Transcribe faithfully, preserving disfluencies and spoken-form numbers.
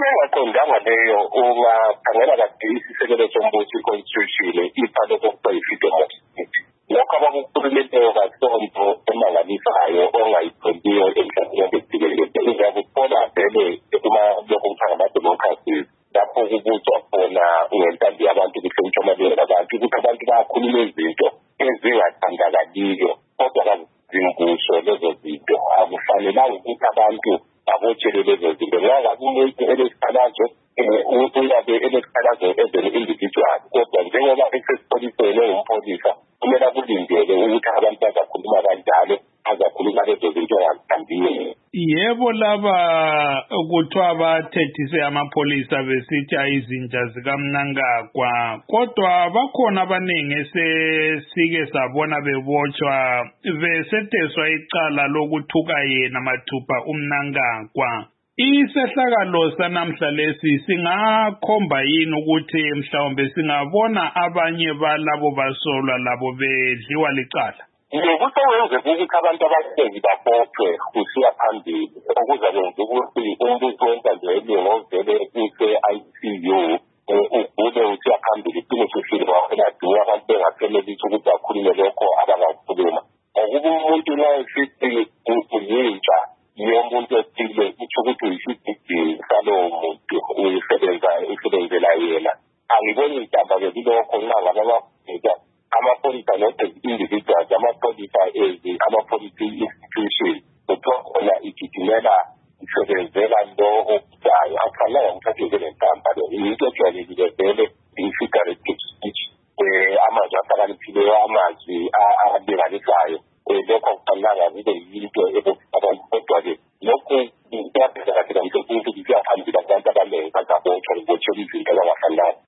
engaqondanga leyo ungakhangela kade isisekelo sombuso i-constitution ibhale kokuba i-freedom of speech. Lokho abakukhululeyo kasonto emangalisayo ongayiqondiyo emhlabeni wonke jikelele. Uzakuthola vele uma lokho kuthiwa ngama-democracies lapho kubuzwa khona ngentambi yabantu kuhlonitshwa amalungelo abantu ukuthi abantu bayakhuluma izinto ezingathandakaliyo kodwa kazinguso lezo zinto. Akufanelanga ukuthi abantu abotshele lezo zinto ngabe umuntu elesikhalazo uyabe elesikhalazo as an individual kodwa njengoba esesipholiseni engumpolisa kumele kulindele ukuthi abantu bazakhuluma kanjalo azakhuluma lezo zinto angazithandiyo. Yebo, laba kuthiwa bathethise amapholisa besithi izinja zikaMnangagwa, kodwa bakhona abaningi esesike sabona bebotshwa besetheswa icala lokuthuka yena mathupha uMnangagwa. Isehlakalo sanamhla lesi singakhomba yini ukuthi mhlawumbe singabona abanye balabo basolwa labo bedliwa licala? Kusewenze ukuthi abantu abaningi babotshwe kusiya phambili okuza kwenza ukuthi umbuso wentando yeningi ovele kuse-I C U ugule usiya phambili iqiniso ufile bawapheladuwa abantu bengapheleliswa ukuthi bakhulume lokho abangakhuluma. Ngokuba umuntu nxa esithi uyintsha yomuntu othile itsho ukuthi uyisidigi salowo muntu uyisebenza isebenzela yena. Angiboni intamba-ke kulokho nxa ngaba